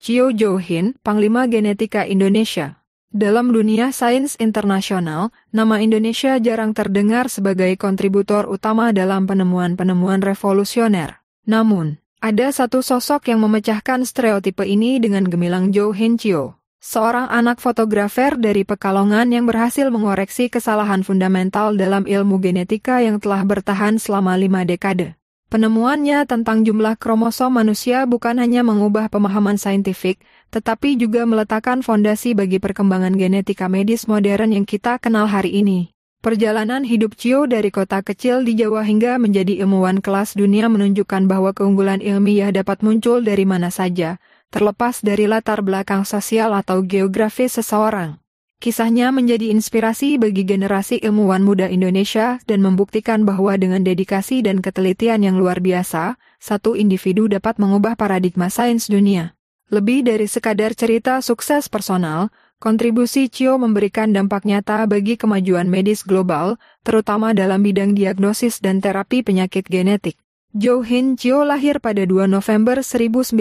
Chiyo Jo-hin, Panglima Genetika Indonesia. Dalam dunia sains internasional, nama Indonesia jarang terdengar sebagai kontributor utama dalam penemuan-penemuan revolusioner. Namun, ada satu sosok yang memecahkan stereotipe ini dengan gemilang, Jo-hin Chiyo. Seorang anak fotografer dari Pekalongan yang berhasil mengoreksi kesalahan fundamental dalam ilmu genetika yang telah bertahan selama 5 dekade. Penemuannya tentang jumlah kromosom manusia bukan hanya mengubah pemahaman saintifik, tetapi juga meletakkan fondasi bagi perkembangan genetika medis modern yang kita kenal hari ini. Perjalanan hidup Chiyo dari kota kecil di Jawa hingga menjadi ilmuwan kelas dunia menunjukkan bahwa keunggulan ilmiah dapat muncul dari mana saja, terlepas dari latar belakang sosial atau geografis seseorang. Kisahnya menjadi inspirasi bagi generasi ilmuwan muda Indonesia dan membuktikan bahwa dengan dedikasi dan ketelitian yang luar biasa, satu individu dapat mengubah paradigma sains dunia. Lebih dari sekadar cerita sukses personal, kontribusi Chiyo memberikan dampak nyata bagi kemajuan medis global, terutama dalam bidang diagnosis dan terapi penyakit genetik. Jo-hin Chiyo lahir pada 2 November 1919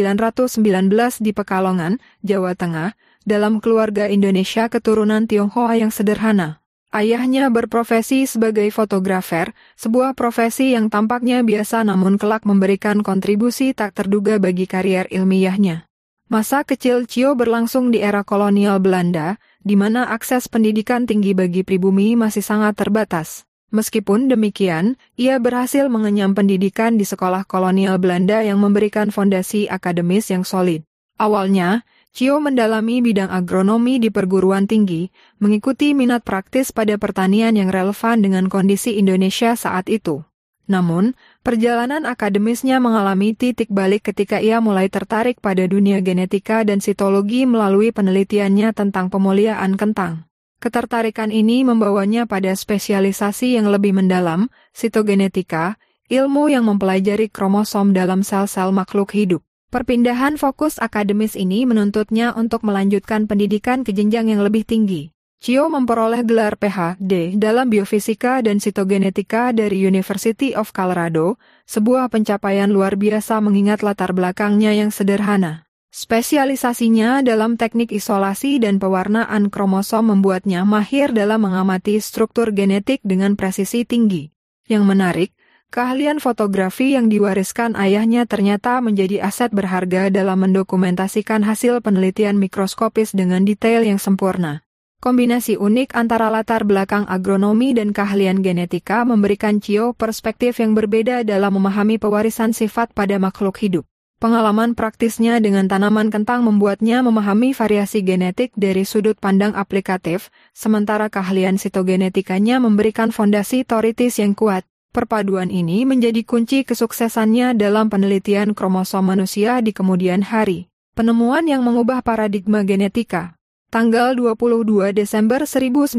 di Pekalongan, Jawa Tengah, dalam keluarga Indonesia keturunan Tionghoa yang sederhana. Ayahnya berprofesi sebagai fotografer, sebuah profesi yang tampaknya biasa namun kelak memberikan kontribusi tak terduga bagi karier ilmiahnya. Masa kecil Chiyo berlangsung di era kolonial Belanda, di mana akses pendidikan tinggi bagi pribumi masih sangat terbatas. Meskipun demikian, ia berhasil mengenyam pendidikan di sekolah kolonial Belanda yang memberikan fondasi akademis yang solid. Awalnya, Chiyo mendalami bidang agronomi di perguruan tinggi, mengikuti minat praktis pada pertanian yang relevan dengan kondisi Indonesia saat itu. Namun, perjalanan akademisnya mengalami titik balik ketika ia mulai tertarik pada dunia genetika dan sitologi melalui penelitiannya tentang pemuliaan kentang. Ketertarikan ini membawanya pada spesialisasi yang lebih mendalam, sitogenetika, ilmu yang mempelajari kromosom dalam sel-sel makhluk hidup. Perpindahan fokus akademis ini menuntutnya untuk melanjutkan pendidikan ke jenjang yang lebih tinggi. Chiyo memperoleh gelar PhD dalam biofisika dan sitogenetika dari University of Colorado, sebuah pencapaian luar biasa mengingat latar belakangnya yang sederhana. Spesialisasinya dalam teknik isolasi dan pewarnaan kromosom membuatnya mahir dalam mengamati struktur genetik dengan presisi tinggi. Yang menarik, keahlian fotografi yang diwariskan ayahnya ternyata menjadi aset berharga dalam mendokumentasikan hasil penelitian mikroskopis dengan detail yang sempurna. Kombinasi unik antara latar belakang agronomi dan keahlian genetika memberikan Chiyo perspektif yang berbeda dalam memahami pewarisan sifat pada makhluk hidup. Pengalaman praktisnya dengan tanaman kentang membuatnya memahami variasi genetik dari sudut pandang aplikatif, sementara keahlian sitogenetikanya memberikan fondasi teoritis yang kuat. Perpaduan ini menjadi kunci kesuksesannya dalam penelitian kromosom manusia di kemudian hari. Penemuan yang mengubah paradigma genetika. Tanggal 22 Desember 1955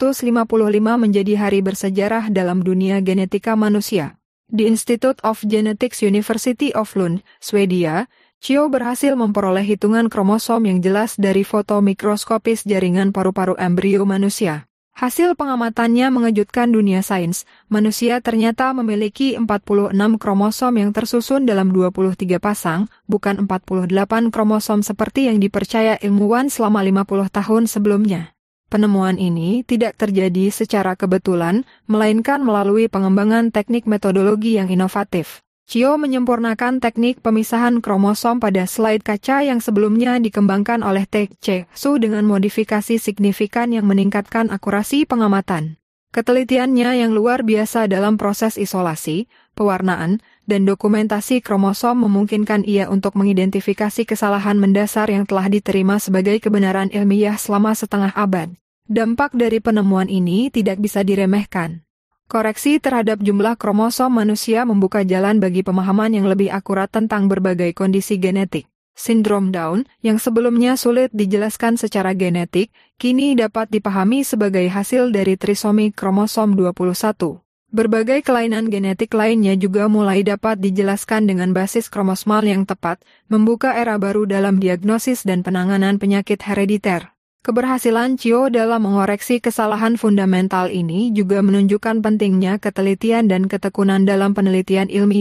menjadi hari bersejarah dalam dunia genetika manusia. Di Institute of Genetics University of Lund, Swedia, Chiyo berhasil memperoleh hitungan kromosom yang jelas dari foto mikroskopis jaringan paru-paru embrio manusia. Hasil pengamatannya mengejutkan dunia sains. Manusia ternyata memiliki 46 kromosom yang tersusun dalam 23 pasang, bukan 48 kromosom seperti yang dipercaya ilmuwan selama 50 tahun sebelumnya. Penemuan ini tidak terjadi secara kebetulan, melainkan melalui pengembangan teknik metodologi yang inovatif. Chiyo menyempurnakan teknik pemisahan kromosom pada slide kaca yang sebelumnya dikembangkan oleh T.C. Su dengan modifikasi signifikan yang meningkatkan akurasi pengamatan. Ketelitiannya yang luar biasa dalam proses isolasi, pewarnaan, dan dokumentasi kromosom memungkinkan ia untuk mengidentifikasi kesalahan mendasar yang telah diterima sebagai kebenaran ilmiah selama setengah abad. Dampak dari penemuan ini tidak bisa diremehkan. Koreksi terhadap jumlah kromosom manusia membuka jalan bagi pemahaman yang lebih akurat tentang berbagai kondisi genetik. Sindrom Down, yang sebelumnya sulit dijelaskan secara genetik, kini dapat dipahami sebagai hasil dari trisomi kromosom 21. Berbagai kelainan genetik lainnya juga mulai dapat dijelaskan dengan basis kromosomal yang tepat, membuka era baru dalam diagnosis dan penanganan penyakit herediter. Keberhasilan Chiyo dalam mengoreksi kesalahan fundamental ini juga menunjukkan pentingnya ketelitian dan ketekunan dalam penelitian ilmiah.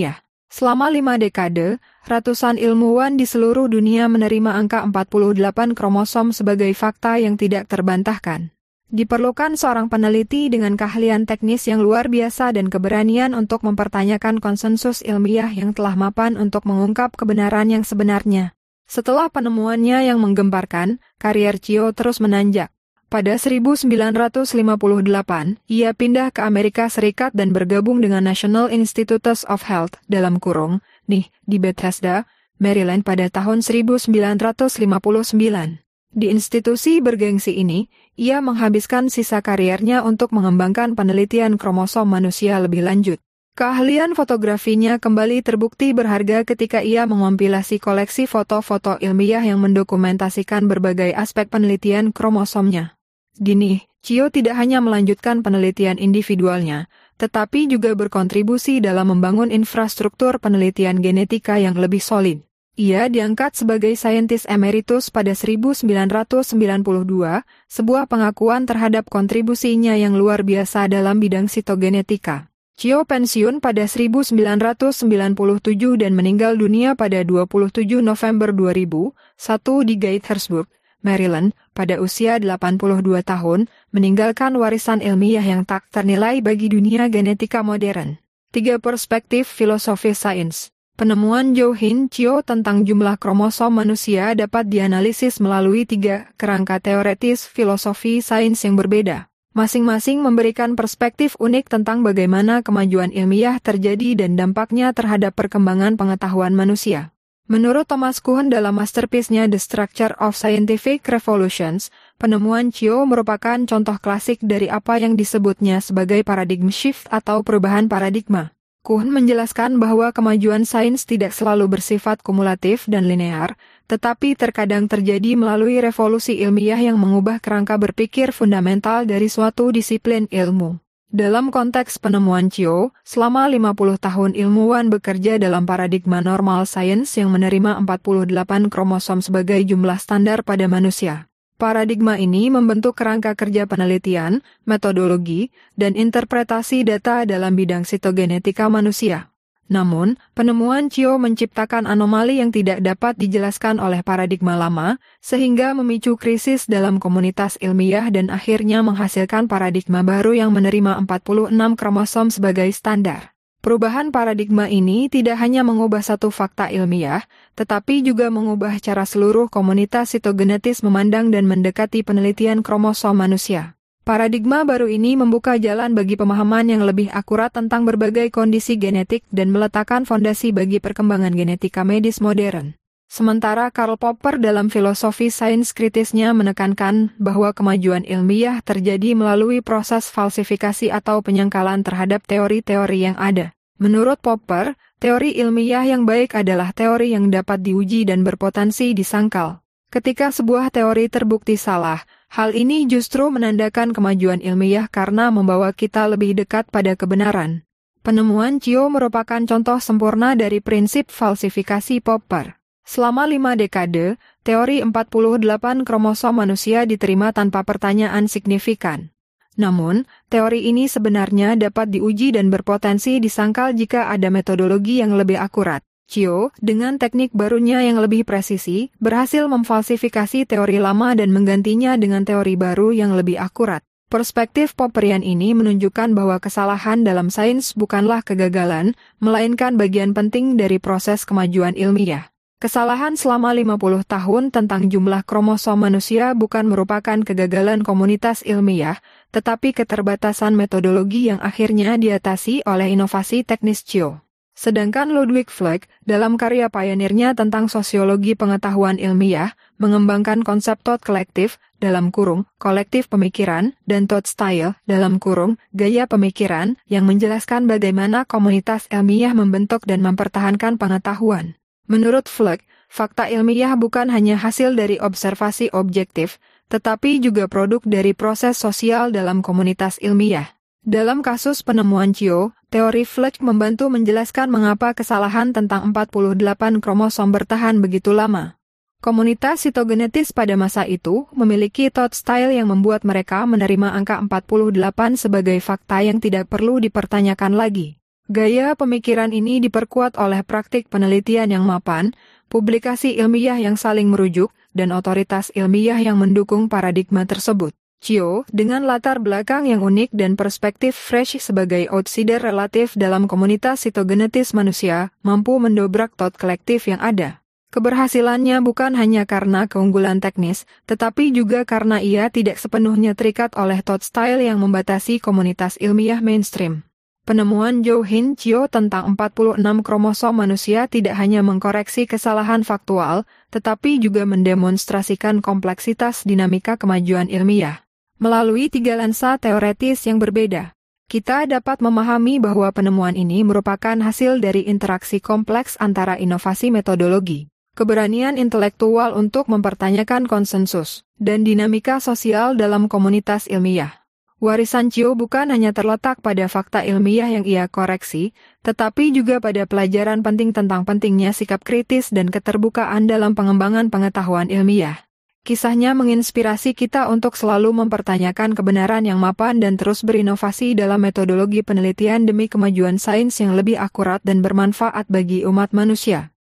Selama 5 dekade, ratusan ilmuwan di seluruh dunia menerima angka 48 kromosom sebagai fakta yang tidak terbantahkan. Diperlukan seorang peneliti dengan keahlian teknis yang luar biasa dan keberanian untuk mempertanyakan konsensus ilmiah yang telah mapan untuk mengungkap kebenaran yang sebenarnya. Setelah penemuannya yang menggemparkan, karier Chio terus menanjak. Pada 1958, ia pindah ke Amerika Serikat dan bergabung dengan National Institutes of Health (NIH) di Bethesda, Maryland pada tahun 1959. Di institusi bergengsi ini, ia menghabiskan sisa kariernya untuk mengembangkan penelitian kromosom manusia lebih lanjut. Keahlian fotografinya kembali terbukti berharga ketika ia mengompilasi koleksi foto-foto ilmiah yang mendokumentasikan berbagai aspek penelitian kromosomnya. Di NIH, Chio tidak hanya melanjutkan penelitian individualnya, tetapi juga berkontribusi dalam membangun infrastruktur penelitian genetika yang lebih solid. Ia diangkat sebagai saintis emeritus pada 1992, sebuah pengakuan terhadap kontribusinya yang luar biasa dalam bidang sitogenetika. Chio pensiun pada 1997 dan meninggal dunia pada 27 November 2001 di Gaithersburg, Maryland, pada usia 82 tahun, meninggalkan warisan ilmiah yang tak ternilai bagi dunia genetika modern. 3 perspektif filosofi sains. Penemuan Jo-Hin Chio tentang jumlah kromosom manusia dapat dianalisis melalui 3 kerangka teoretis filosofi sains yang berbeda. Masing-masing memberikan perspektif unik tentang bagaimana kemajuan ilmiah terjadi dan dampaknya terhadap perkembangan pengetahuan manusia. Menurut Thomas Kuhn dalam masterpiece-nya The Structure of Scientific Revolutions, penemuan Chio merupakan contoh klasik dari apa yang disebutnya sebagai paradigm shift atau perubahan paradigma. Kuhn menjelaskan bahwa kemajuan sains tidak selalu bersifat kumulatif dan linear, tetapi terkadang terjadi melalui revolusi ilmiah yang mengubah kerangka berpikir fundamental dari suatu disiplin ilmu. Dalam konteks penemuan Chio, selama 50 tahun ilmuwan bekerja dalam paradigma normal sains yang menerima 48 kromosom sebagai jumlah standar pada manusia. Paradigma ini membentuk kerangka kerja penelitian, metodologi, dan interpretasi data dalam bidang sitogenetika manusia. Namun, penemuan Chio menciptakan anomali yang tidak dapat dijelaskan oleh paradigma lama, sehingga memicu krisis dalam komunitas ilmiah dan akhirnya menghasilkan paradigma baru yang menerima 46 kromosom sebagai standar. Perubahan paradigma ini tidak hanya mengubah satu fakta ilmiah, tetapi juga mengubah cara seluruh komunitas sitogenetis memandang dan mendekati penelitian kromosom manusia. Paradigma baru ini membuka jalan bagi pemahaman yang lebih akurat tentang berbagai kondisi genetik dan meletakkan fondasi bagi perkembangan genetika medis modern. Sementara Karl Popper dalam filosofi sains kritisnya menekankan bahwa kemajuan ilmiah terjadi melalui proses falsifikasi atau penyangkalan terhadap teori-teori yang ada. Menurut Popper, teori ilmiah yang baik adalah teori yang dapat diuji dan berpotensi disangkal. Ketika sebuah teori terbukti salah, hal ini justru menandakan kemajuan ilmiah karena membawa kita lebih dekat pada kebenaran. Penemuan Chio merupakan contoh sempurna dari prinsip falsifikasi Popper. Selama 5 dekade, teori 48 kromosom manusia diterima tanpa pertanyaan signifikan. Namun, teori ini sebenarnya dapat diuji dan berpotensi disangkal jika ada metodologi yang lebih akurat. Chio, dengan teknik barunya yang lebih presisi, berhasil memfalsifikasi teori lama dan menggantinya dengan teori baru yang lebih akurat. Perspektif Popperian ini menunjukkan bahwa kesalahan dalam sains bukanlah kegagalan, melainkan bagian penting dari proses kemajuan ilmiah. Kesalahan selama 50 tahun tentang jumlah kromosom manusia bukan merupakan kegagalan komunitas ilmiah, tetapi keterbatasan metodologi yang akhirnya diatasi oleh inovasi teknis Chio. Sedangkan Ludwig Fleck, dalam karya pionirnya tentang sosiologi pengetahuan ilmiah, mengembangkan konsep thought kolektif, kolektif pemikiran, dan thought style, gaya pemikiran, yang menjelaskan bagaimana komunitas ilmiah membentuk dan mempertahankan pengetahuan. Menurut Fleck, fakta ilmiah bukan hanya hasil dari observasi objektif, tetapi juga produk dari proses sosial dalam komunitas ilmiah. Dalam kasus penemuan Chio, teori Fleck membantu menjelaskan mengapa kesalahan tentang 48 kromosom bertahan begitu lama. Komunitas sitogenetis pada masa itu memiliki thought style yang membuat mereka menerima angka 48 sebagai fakta yang tidak perlu dipertanyakan lagi. Gaya pemikiran ini diperkuat oleh praktik penelitian yang mapan, publikasi ilmiah yang saling merujuk, dan otoritas ilmiah yang mendukung paradigma tersebut. Chio, dengan latar belakang yang unik dan perspektif fresh sebagai outsider relatif dalam komunitas sitogenetis manusia, mampu mendobrak thought kolektif yang ada. Keberhasilannya bukan hanya karena keunggulan teknis, tetapi juga karena ia tidak sepenuhnya terikat oleh thought style yang membatasi komunitas ilmiah mainstream. Penemuan Zhou Hin Chio tentang 46 kromosom manusia tidak hanya mengkoreksi kesalahan faktual, tetapi juga mendemonstrasikan kompleksitas dinamika kemajuan ilmiah. Melalui 3 lensa teoretis yang berbeda, kita dapat memahami bahwa penemuan ini merupakan hasil dari interaksi kompleks antara inovasi metodologi, keberanian intelektual untuk mempertanyakan konsensus, dan dinamika sosial dalam komunitas ilmiah. Warisan Chio bukan hanya terletak pada fakta ilmiah yang ia koreksi, tetapi juga pada pelajaran penting tentang pentingnya sikap kritis dan keterbukaan dalam pengembangan pengetahuan ilmiah. Kisahnya menginspirasi kita untuk selalu mempertanyakan kebenaran yang mapan dan terus berinovasi dalam metodologi penelitian demi kemajuan sains yang lebih akurat dan bermanfaat bagi umat manusia.